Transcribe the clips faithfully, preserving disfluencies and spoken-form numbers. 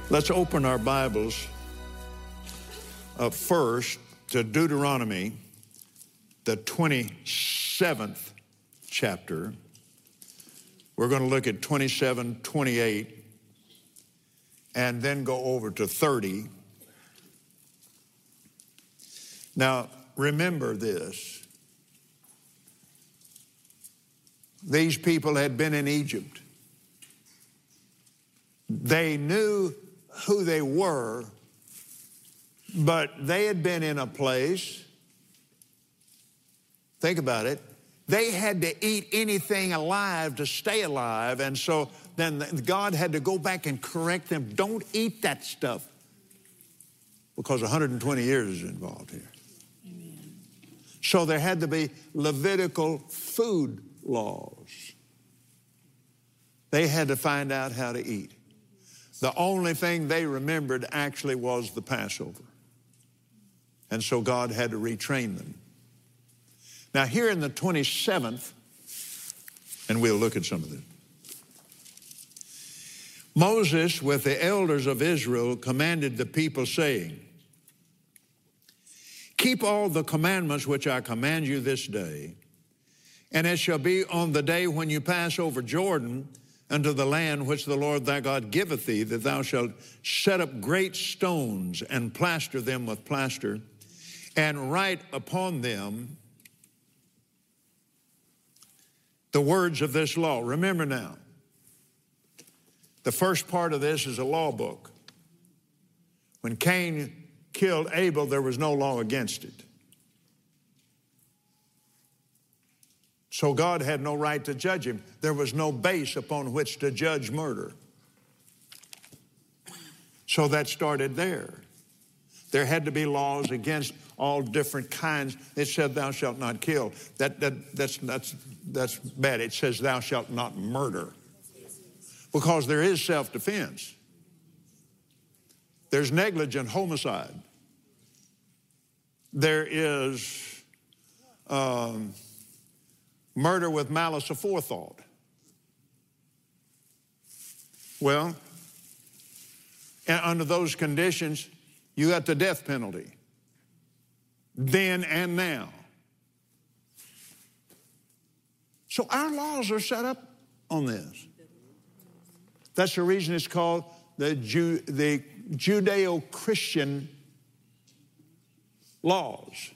Let's open our Bibles up first to Deuteronomy, the twenty-seventh chapter. We're going to look at twenty-seven, twenty-eight, and then go over to thirty. Now, remember this. These people had been in Egypt. They knew who they were, but they had been in a place, think about it, they had to eat anything alive to stay alive, and so then God had to go back and correct them. Don't eat that stuff, because one hundred twenty years is involved here. Amen. So there had to be Levitical food laws. They had to find out how to eat. The only thing they remembered actually was the Passover. And so God had to retrain them. Now here in the twenty-seventh, and we'll look at some of this. Moses with the elders of Israel commanded the people, saying, keep all the commandments which I command you this day, and it shall be on the day when you pass over Jordan unto the land which the Lord thy God giveth thee, that thou shalt set up great stones and plaster them with plaster, and write upon them the words of this law. Remember now, the first part of this is a law book. When Cain killed Abel, there was no law against it. So God had no right to judge him. There was no base upon which to judge murder. So that started there. There had to be laws against all different kinds. It said, thou shalt not kill. That, that, that's, that's, that's bad. It says, thou shalt not murder. Because there is self-defense. There's negligent homicide. There is um, murder with malice aforethought. Well, and under those conditions, you got the death penalty, then and now. So our laws are set up on this. That's the reason it's called the, Ju- the Judeo-Christian laws.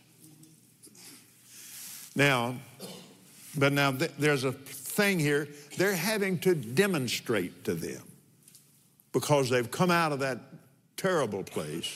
Now, but now th- there's a thing here. They're having to demonstrate to them because they've come out of that terrible place.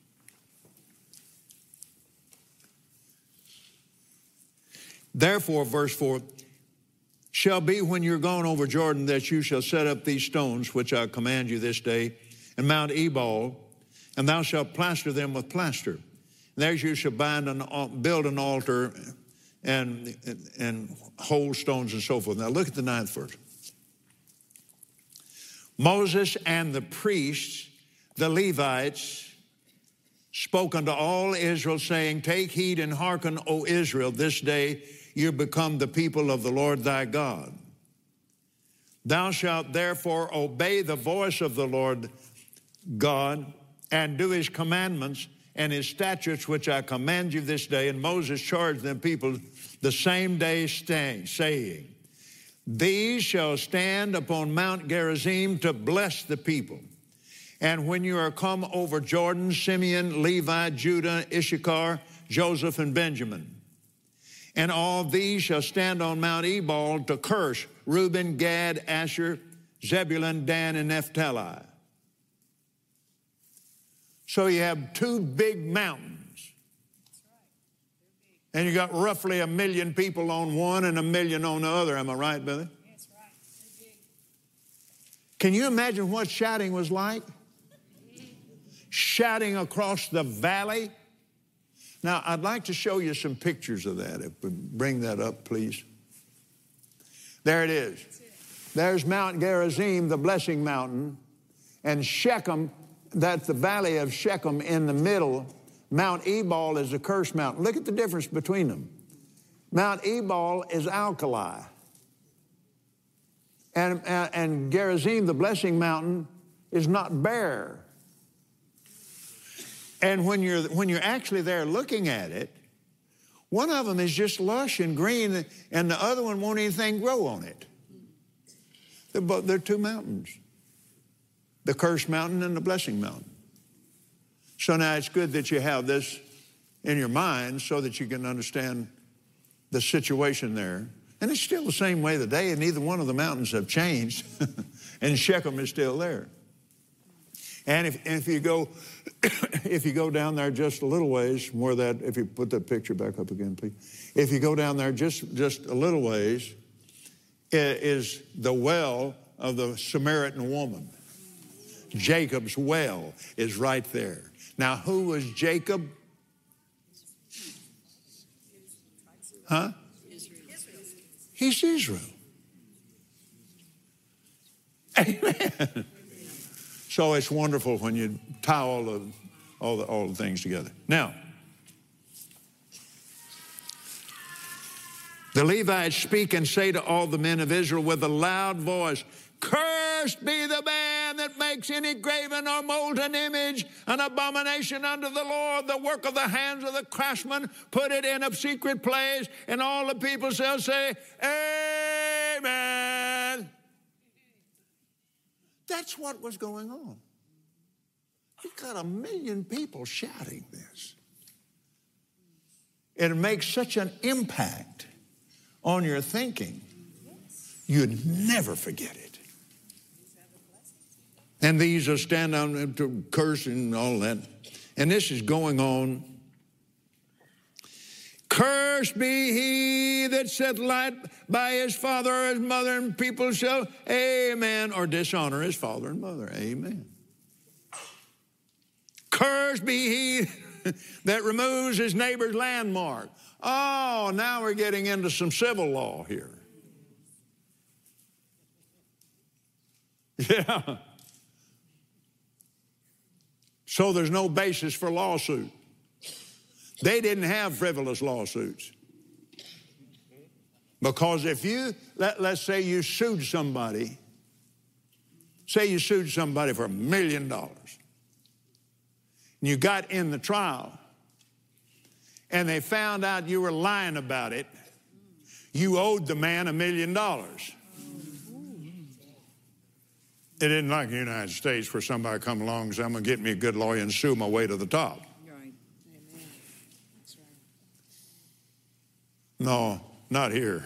Therefore, verse four, shall be when you're gone over Jordan that you shall set up these stones, which I command you this day, and Mount Ebal, and thou shalt plaster them with plaster. And there you shall bind an, build an altar and, and, and hold stones and so forth. Now look at the ninth verse. Moses and the priests, the Levites, spoke unto all Israel, saying, take heed and hearken, O Israel, this day you become the people of the Lord thy God. Thou shalt therefore obey the voice of the Lord God and do his commandments and his statutes, which I command you this day. And Moses charged them people the same day, staying, saying, these shall stand upon Mount Gerizim to bless the people. And when you are come over Jordan, Simeon, Levi, Judah, Issachar, Joseph, and Benjamin, and all these shall stand on Mount Ebal to curse Reuben, Gad, Asher, Zebulun, Dan, and Naphtali. So you have two big mountains. And you got roughly a million people on one and a million on the other. Am I right, Billy? That's right. Can you imagine what shouting was like? Shouting across the valley. Now, I'd like to show you some pictures of that. If we bring that up, please. There it is. There's Mount Gerizim, the blessing mountain, and Shechem, that's the valley of Shechem in the middle. Mount Ebal is a cursed mountain. Look at the difference between them. Mount Ebal is alkali. And, and, and Gerizim, the blessing mountain, is not bare. And when you're, when you're actually there looking at it, one of them is just lush and green, and the other one won't anything grow on it. They're, both, they're two mountains, the cursed mountain and the blessing mountain. So now it's good that you have this in your mind so that you can understand the situation there. And it's still the same way today, and neither one of the mountains have changed, and Shechem is still there. And if, if you go, if you go down there just a little ways, more of that, if you put that picture back up again, please. If you go down there just, just a little ways, is the well of the Samaritan woman. Jacob's well is right there. Now, who was Jacob? Huh? He's Israel. Amen. So it's wonderful when you tie all the, all the, all the things together. Now, the Levites speak and say to all the men of Israel with a loud voice, "Cursed be the man that makes any graven or molten image, an abomination unto the Lord, the work of the hands of the craftsman, put it in a secret place." And all the people shall say, "Amen." That's what was going on. You've got a million people shouting this. It makes such an impact on your thinking, you'd never forget it. And these are stand on to curse and all that. And this is going on. "Cursed be he that saith light by his father or his mother, and people shall, amen, or dishonor his father and mother." Amen. "Cursed be he that removes his neighbor's landmark." Oh, now we're getting into some civil law here. Yeah. So there's no basis for lawsuit. They didn't have frivolous lawsuits. Because if you, let, let's say you sued somebody, say you sued somebody for a million dollars, and you got in the trial, and they found out you were lying about it, you owed the man a million dollars. It isn't like the United States where somebody come along and say, "I'm going to get me a good lawyer and sue my way to the top." Right. Amen. That's right. No, not here.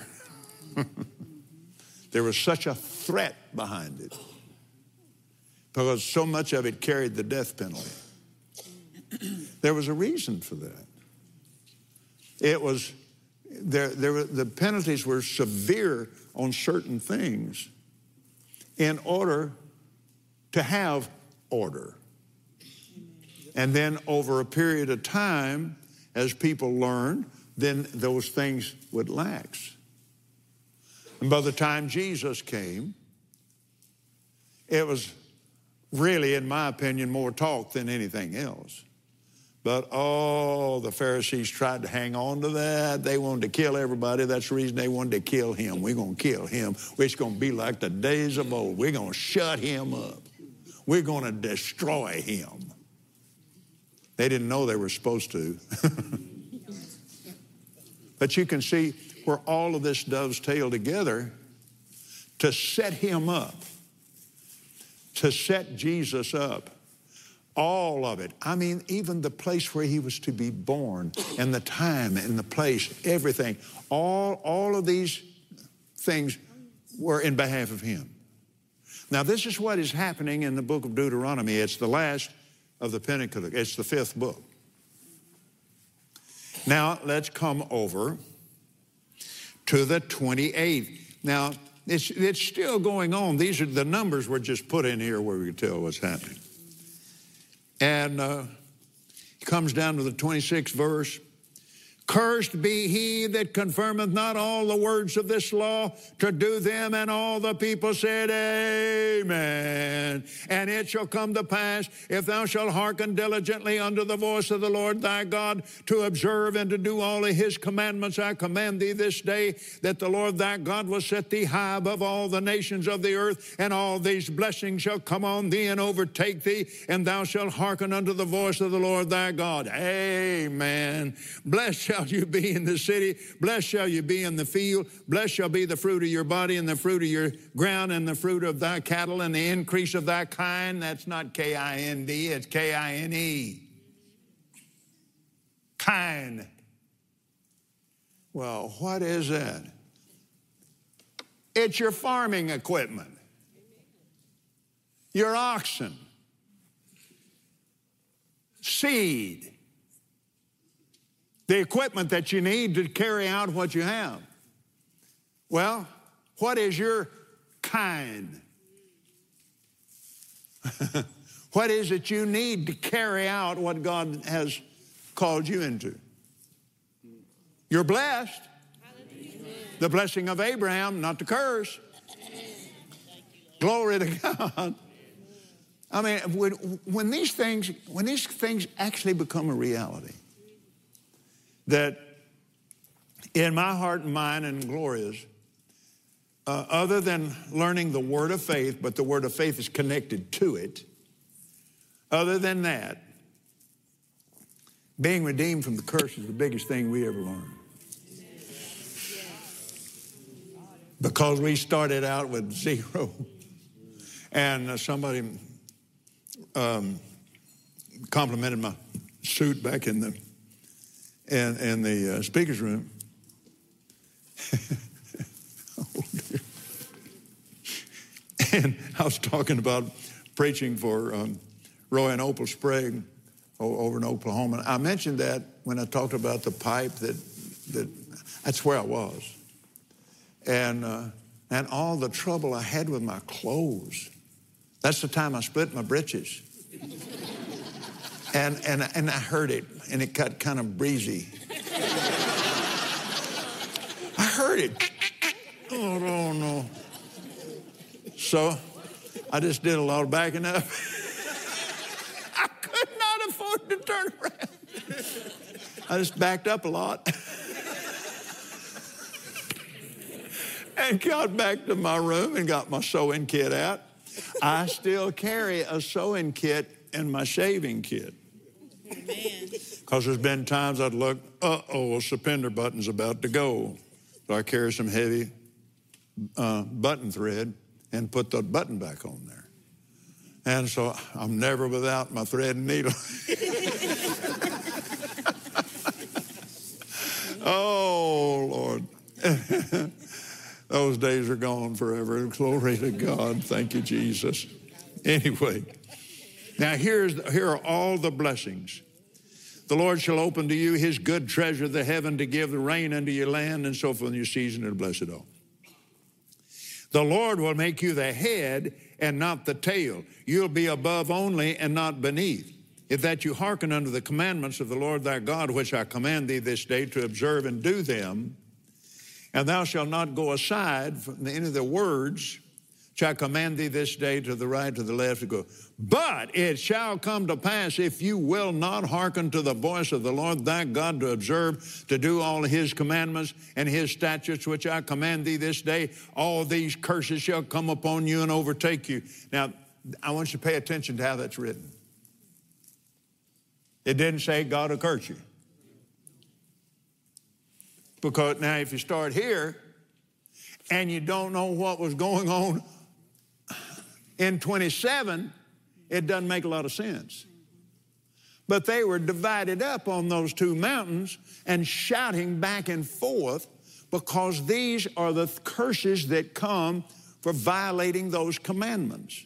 There was such a threat behind it because so much of it carried the death penalty. There was a reason for that. It was, there, there were, the penalties were severe on certain things in order to have order. And then over a period of time, as people learned, then those things would lax. And by the time Jesus came, it was really, in my opinion, more talk than anything else. But, oh, the Pharisees tried to hang on to that. They wanted to kill everybody. That's the reason they wanted to kill him. We're going to kill him. It's going to be like the days of old. We're going to shut him up. We're going to destroy him. They didn't know they were supposed to. But you can see where all of this dovetailed together to set him up, to set Jesus up. All of it. I mean, even the place where he was to be born and the time and the place, everything. All, all of these things were in behalf of him. Now, this is what is happening in the book of Deuteronomy. It's the last of the Pentateuch. It's the fifth book. Now, let's come over to the twenty-eighth. Now, it's, it's still going on. These are the numbers were just put in here where we can tell what's happening. And uh, it comes down to the twenty-sixth verse. Cursed be he that confirmeth not all the words of this law to do them. And all the people said, Amen. And it shall come to pass, if thou shalt hearken diligently unto the voice of the Lord thy God, to observe and to do all of his commandments, I command thee this day, that the Lord thy God will set thee high above all the nations of the earth, and all these blessings shall come on thee and overtake thee, and thou shalt hearken unto the voice of the Lord thy God. Amen. Blessed shall you be in the city, blessed shall you be in the field, blessed shall be the fruit of your body, and the fruit of your ground, and the fruit of thy cattle, and the increase of thy kind. That's not K I N D, it's K I N E. Kind. Well, what is that? It's your farming equipment, your oxen, seed, the equipment that you need to carry out what you have. Well, what is your kind? What is it you need to carry out what God has called you into? You're blessed. The blessing of Abraham, not the curse. Glory to God. I mean, when, when these things, when these things actually become a reality, that in my heart and mind and Gloria's, uh, other than learning the word of faith, but the word of faith is connected to it, other than that, being redeemed from the curse is the biggest thing we ever learned. Because we started out with zero. And uh, somebody um, complimented my suit back in the in, in the uh, speaker's room. Oh, dear. And I was talking about preaching for um, Roy and Opal Sprague over in Oklahoma. I mentioned that when I talked about the pipe, that that that's where I was. And uh, and all the trouble I had with my clothes. That's the time I split my britches. And and and I heard it, and it got kind of breezy. I heard it. Oh, no, no. So I just did a lot of backing up. I could not afford to turn around. I just backed up a lot. And got back to my room and got my sewing kit out. I still carry a sewing kit and my shaving kit. Because there's been times I'd look, uh-oh, a suspender button's about to go. So I carry some heavy uh, button thread and put the button back on there. And so I'm never without my thread and needle. Oh, Lord. Those days are gone forever. Glory to God. Thank you, Jesus. Anyway, now here's, here are all the blessings. The Lord shall open to you his good treasure, the heaven, to give the rain unto your land, and so forth in your season, and bless it all. The Lord will make you the head and not the tail. You'll be above only and not beneath. If that you hearken unto the commandments of the Lord thy God, which I command thee this day to observe and do them, and thou shalt not go aside from any of the words which I command thee this day to the right, to the left, to go. But it shall come to pass, if you will not hearken to the voice of the Lord thy God, to observe, to do all his commandments and his statutes, which I command thee this day, all these curses shall come upon you and overtake you. Now, I want you to pay attention to how that's written. It didn't say God will curse you. Because now if you start here and you don't know what was going on in twenty-seven, it doesn't make a lot of sense. But they were divided up on those two mountains and shouting back and forth, because these are the curses that come for violating those commandments.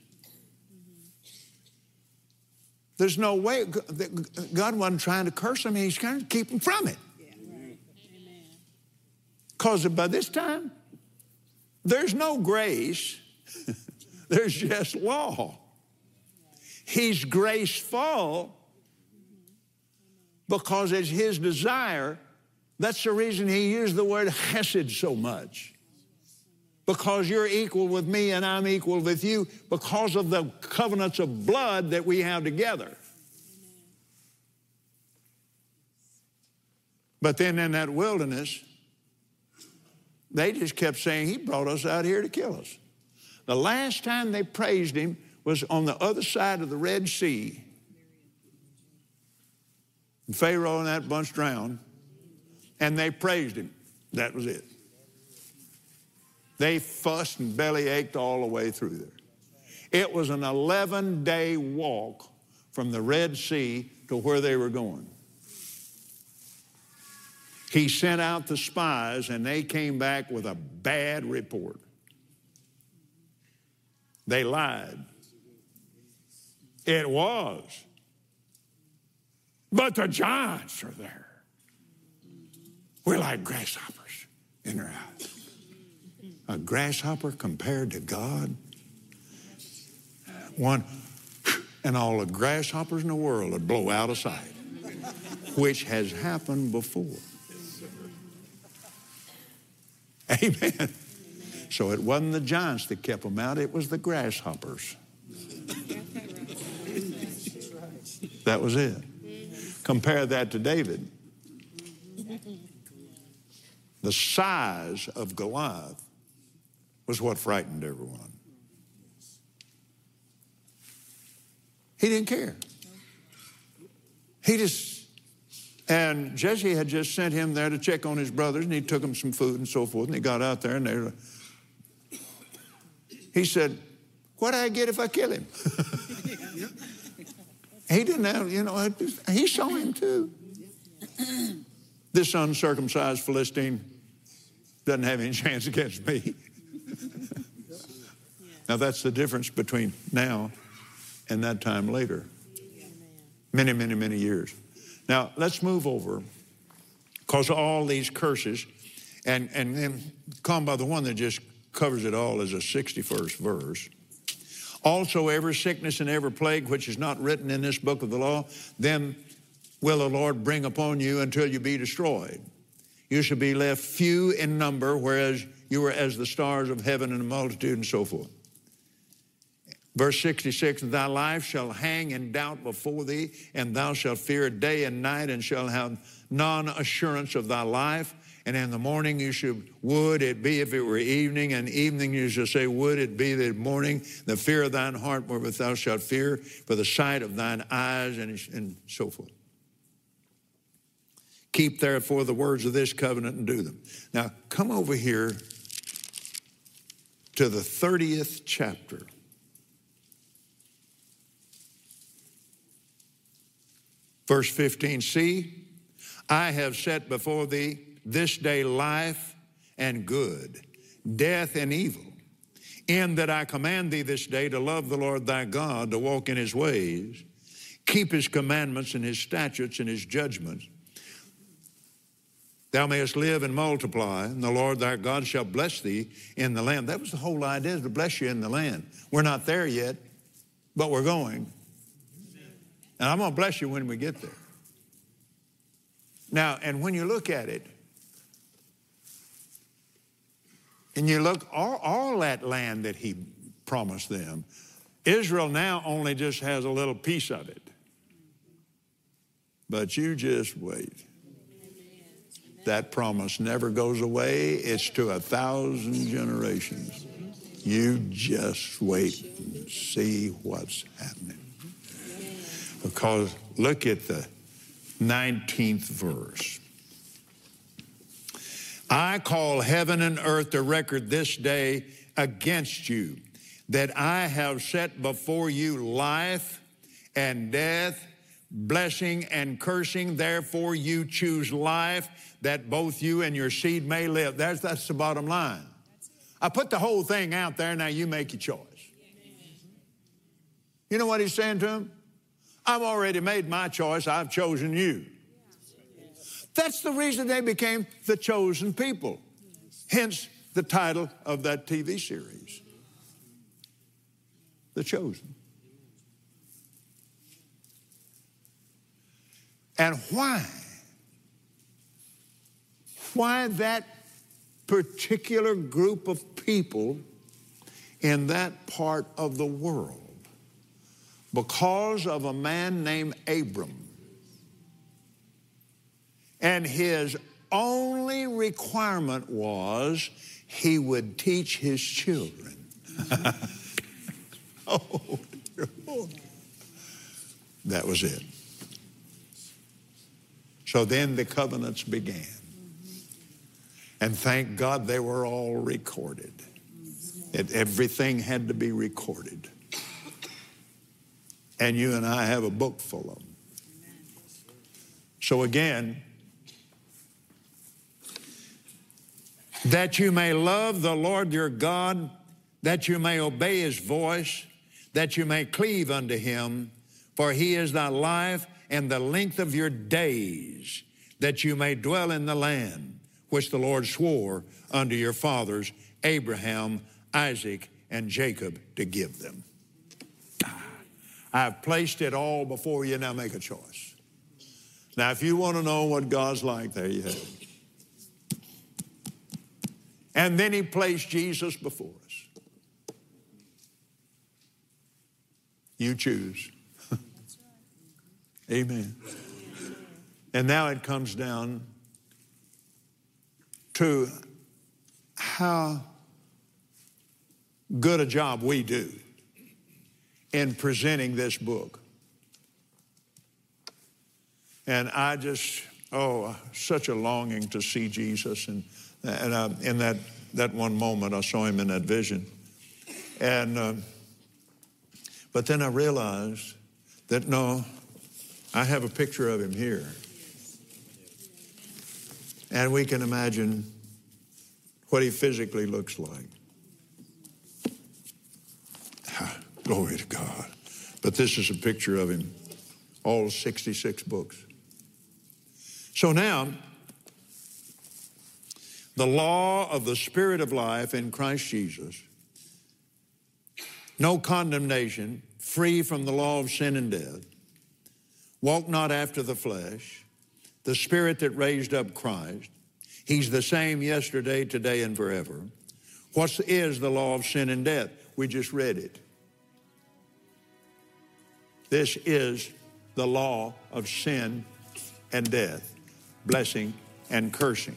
There's no way, God wasn't trying to curse them, he's trying to keep them from it. Because by this time, there's no grace, there's just law. He's graceful because it's his desire That's the reason he used the word chesed so much. Because you're equal with me and I'm equal with you because of the covenants of blood that we have together. But then in that wilderness, they just kept saying, he brought us out here to kill us. The last time they praised him was on the other side of the Red Sea. And Pharaoh and that bunch drowned, and they praised him. That was it. They fussed and belly ached all the way through there. It was an eleven-day walk from the Red Sea to where they were going. He sent out the spies, and they came back with a bad report. They lied. It was. But the giants are there. We're like grasshoppers in their eyes. A grasshopper compared to God? One, and all the grasshoppers in the world would blow out of sight, which has happened before. Amen. So it wasn't the giants that kept them out, it was the grasshoppers. That was it. Compare that to David. The size of Goliath was what frightened everyone. He didn't care. He just, and Jesse had just sent him there to check on his brothers, and he took them some food and so forth, and he got out there, and they were, he said, what do I get if I kill him? He didn't have, you know, he saw him too. This uncircumcised Philistine doesn't have any chance against me. Now that's the difference between now and that time later. Many, many, many years. Now let's move over, because all these curses, and, and then come by the one that just covers it all as a sixty-first verse. Also, every sickness and every plague which is not written in this book of the law, them will the Lord bring upon you until you be destroyed. You shall be left few in number, whereas you were as the stars of heaven in a multitude, and so forth. Verse sixty-six, thy life shall hang in doubt before thee, and thou shalt fear day and night, and shall have non-assurance of thy life. And in the morning you should, would it be if it were evening, and evening you shall say, would it be the morning, the fear of thine heart wherewith thou shalt fear, for the sight of thine eyes, and, and so forth. Keep therefore the words of this covenant and do them. Now come over here to the thirtieth chapter. Verse fifteen, see, I have set before thee this day life and good, death and evil, in that I command thee this day to love the Lord thy God, to walk in his ways, keep his commandments and his statutes and his judgments. Thou mayest live and multiply, and the Lord thy God shall bless thee in the land. That was the whole idea, to bless you in the land. We're not there yet, but we're going. And I'm going to bless you when we get there. Now, and when you look at it, and you look, all, all that land that he promised them, Israel now only just has a little piece of it. But you just wait. That promise never goes away. It's to a thousand generations. You just wait and see what's happening. Because look at the nineteenth verse. I call heaven and earth to record this day against you, that I have set before you life and death, blessing and cursing. Therefore you choose life, that both you and your seed may live. That's, that's the bottom line. I put the whole thing out there, now you make your choice. You know what he's saying to him? I've already made my choice. I've chosen you. That's the reason they became the chosen people. Hence the title of that T V series, The Chosen. And why Why that particular group of people in that part of the world? Because of a man named Abram. And his only requirement was he would teach his children. Oh, dear Lord. That was it. So then the covenants began. And thank God they were all recorded. It, everything had to be recorded. And you and I have a book full of them. So again, that you may love the Lord your God, that you may obey his voice, that you may cleave unto him, for he is thy life and the length of your days, that you may dwell in the land which the Lord swore unto your fathers, Abraham, Isaac, and Jacob, to give them. I've placed it all before you. Now make a choice. Now, if you want to know what God's like, there you have it. And then he placed Jesus before us. You choose. Amen. And now it comes down to how good a job we do in presenting this book. And I just, oh, such a longing to see Jesus. And, and uh, in that, that one moment, I saw him in that vision. And, uh, but then I realized that, no, I have a picture of him here. And we can imagine what he physically looks like. Glory to God. But this is a picture of him, all sixty-six books. So now, the law of the Spirit of life in Christ Jesus, no condemnation, free from the law of sin and death, walk not after the flesh, the Spirit that raised up Christ, he's the same yesterday, today, and forever. What is the law of sin and death? We just read it. This is the law of sin and death, blessing and cursing.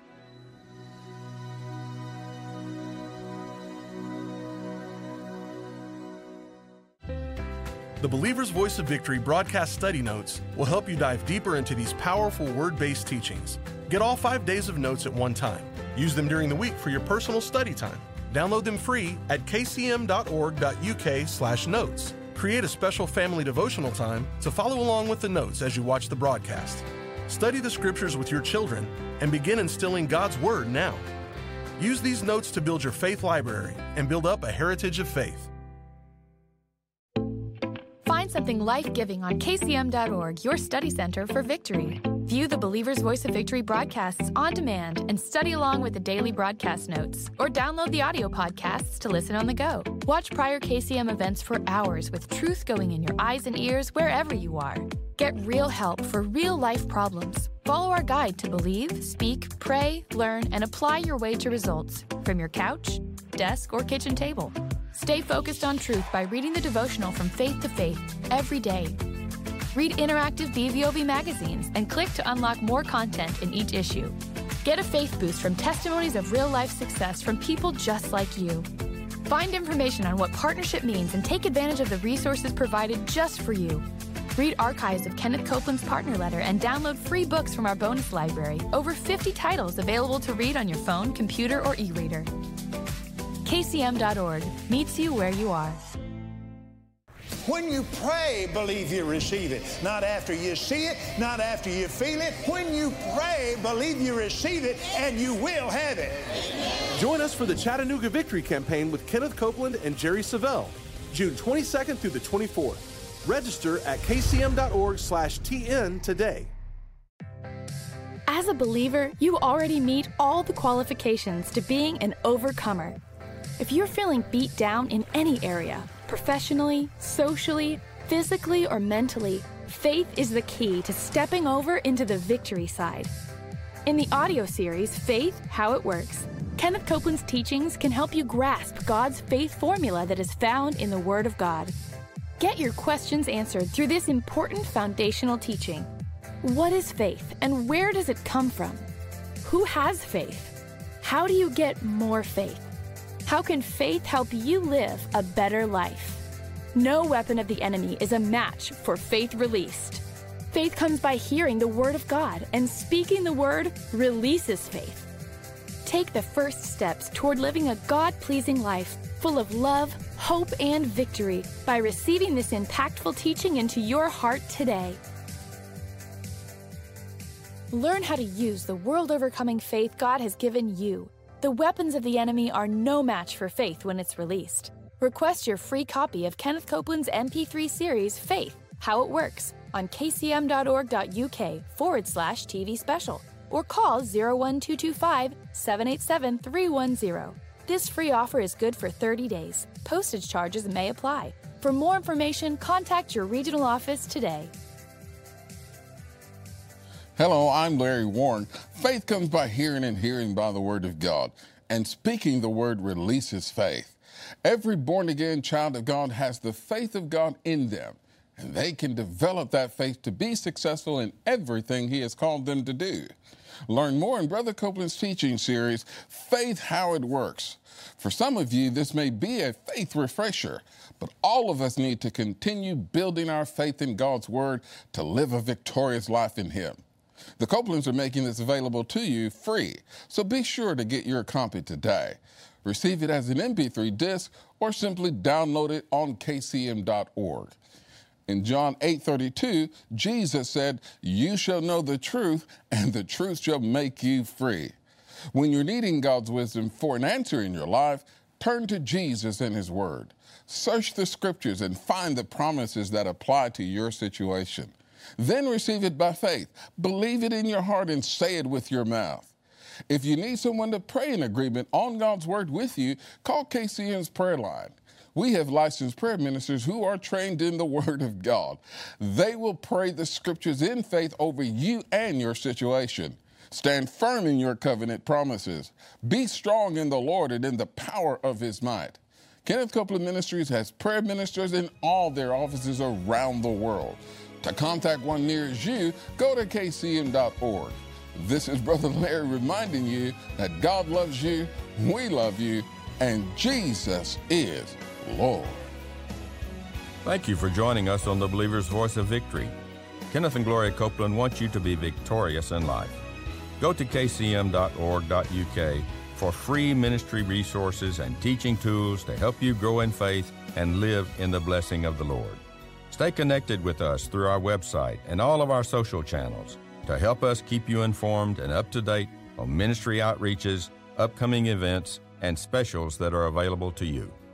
The Believer's Voice of Victory broadcast study notes will help you dive deeper into these powerful word-based teachings. Get all five days of notes at one time. Use them during the week for your personal study time. Download them free at k c m dot org dot u k slash notes. Create a special family devotional time to follow along with the notes as you watch the broadcast. Study the scriptures with your children and begin instilling God's Word now. Use these notes to build your faith library and build up a heritage of faith. Find something life-giving on k c m dot org, your study center for victory. View the Believer's Voice of Victory broadcasts on demand and study along with the daily broadcast notes, or download the audio podcasts to listen on the go. Watch prior K C M events for hours with truth going in your eyes and ears wherever you are. Get real help for real-life problems. Follow our guide to believe, speak, pray, learn, and apply your way to results from your couch, desk, or kitchen table. Stay focused on truth by reading the devotional From Faith to Faith every day. Read interactive B V O V magazines and click to unlock more content in each issue. Get a faith boost from testimonies of real-life success from people just like you. Find information on what partnership means and take advantage of the resources provided just for you. Read archives of Kenneth Copeland's partner letter and download free books from our bonus library. Over fifty titles available to read on your phone, computer, or e-reader. k c m dot org meets you where you are. When you pray, believe you receive it. Not after you see it, not after you feel it. When you pray, believe you receive it, and you will have it. Join us for the Chattanooga Victory Campaign with Kenneth Copeland and Jerry Savelle, June twenty-second through the twenty-fourth. Register at k c m dot org slash t n today. As a believer, you already meet all the qualifications to being an overcomer. If you're feeling beat down in any area, professionally, socially, physically, or mentally, faith is the key to stepping over into the victory side. In the audio series, Faith, How It Works, Kenneth Copeland's teachings can help you grasp God's faith formula that is found in the Word of God. Get your questions answered through this important foundational teaching. What is faith and where does it come from? Who has faith? How do you get more faith? How can faith help you live a better life? No weapon of the enemy is a match for faith released. Faith comes by hearing the Word of God, and speaking the Word releases faith. Take the first steps toward living a God-pleasing life full of love, hope, and victory by receiving this impactful teaching into your heart today. Learn how to use the world-overcoming faith God has given you. The weapons of the enemy are no match for faith when it's released. Request your free copy of Kenneth Copeland's M P three series, Faith, How It Works, on kcm.org.uk forward slash TV special, or call zero one two two five, seven eight seven, three one zero. This free offer is good for thirty days. Postage charges may apply. For more information, contact your regional office today. Hello, I'm Larry Warren. Faith comes by hearing, and hearing by the Word of God. And speaking the Word releases faith. Every born-again child of God has the faith of God in them, and they can develop that faith to be successful in everything He has called them to do. Learn more in Brother Copeland's teaching series, Faith, How It Works. For some of you, this may be a faith refresher, but all of us need to continue building our faith in God's Word to live a victorious life in Him. The Copelands are making this available to you free, so be sure to get your copy today. Receive it as an M P three disc or simply download it on k c m dot org. In John eight thirty-two, Jesus said, "You shall know the truth, and the truth shall make you free." When you're needing God's wisdom for an answer in your life, turn to Jesus and His Word. Search the Scriptures and find the promises that apply to your situation. Then receive it by faith. Believe it in your heart and say it with your mouth. If you need someone to pray in agreement on God's Word with you, call K C M's prayer line. We have licensed prayer ministers who are trained in the Word of God. They will pray the Scriptures in faith over you and your situation. Stand firm in your covenant promises. Be strong in the Lord and in the power of His might. Kenneth Copeland Ministries has prayer ministers in all their offices around the world. To contact one nearest you, go to k c m dot org. This is Brother Larry reminding you that God loves you, we love you, and Jesus is Lord. Thank you for joining us on the Believer's Voice of Victory. Kenneth and Gloria Copeland want you to be victorious in life. Go to k c m dot org dot u k for free ministry resources and teaching tools to help you grow in faith and live in the blessing of the Lord. Stay connected with us through our website and all of our social channels to help us keep you informed and up to date on ministry outreaches, upcoming events, and specials that are available to you.